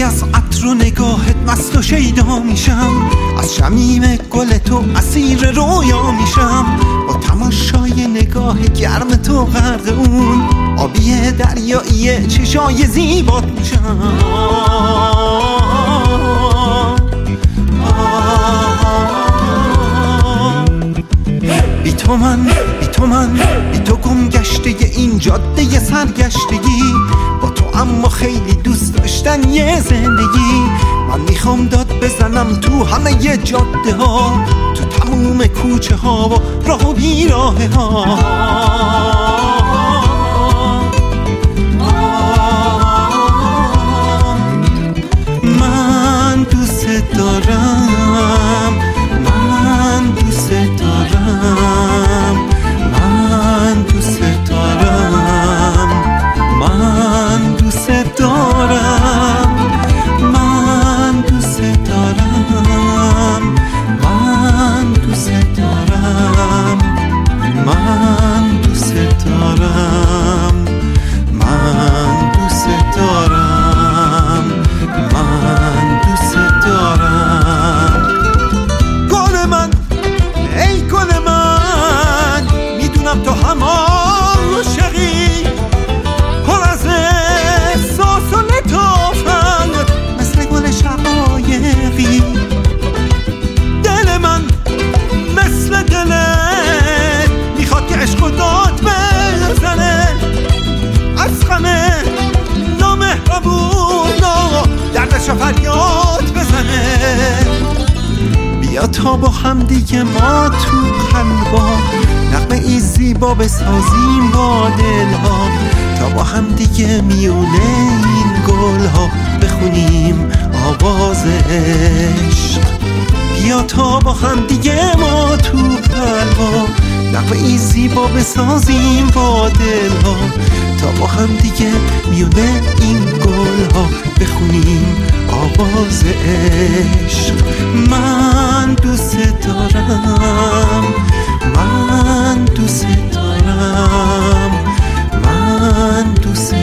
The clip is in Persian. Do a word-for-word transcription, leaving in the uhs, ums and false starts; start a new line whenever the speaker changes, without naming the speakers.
وقتی از عطر و نگاهت مست و شیدا میشم، از شمیم گل تو اسیر رویا میشم، با تماشای نگاه گرم تو غرق اون آبی دریایی چشای زیبات میشم. بی تو من، بی تو من، بی تو گم گشته این جاده سرگشتگی، با تو اما خیلی دوست داشتن یه زندگی. من میخوام داد بزنم تو همه ی جاده ها، تو تموم کوچه ها و راه و بیراه ها. من دوست دارم، من دوست دارم، من دوست دارم، من دوست دارم، من دوست دارم، من دوست دارم، من دوست دارم، من دوست دارم، من دوست دارم. گل من، ای گل من، میدونم تو هم عاشقی، پر از احساس و لطافت مثل گل شقایقی. دل من مثل دلت میخواد که عشق و داد بزنه، از غم نامهربونا دردش فریاد بزنه. بیا تا با هم دیگه ما تو قلبا نغمه ای زیبا بسازیم با دلها، تا با هم دیگه میونه این گلها بخونیم آواز عشق. بیا تا با هم دیگه ما تو قلبا نغمه ای زیبا بسازیم با دلها، تا با هم دیگه میونه این گلها بخونیم آواز عشق. من دوست دارم، من دوست دارم، من دوست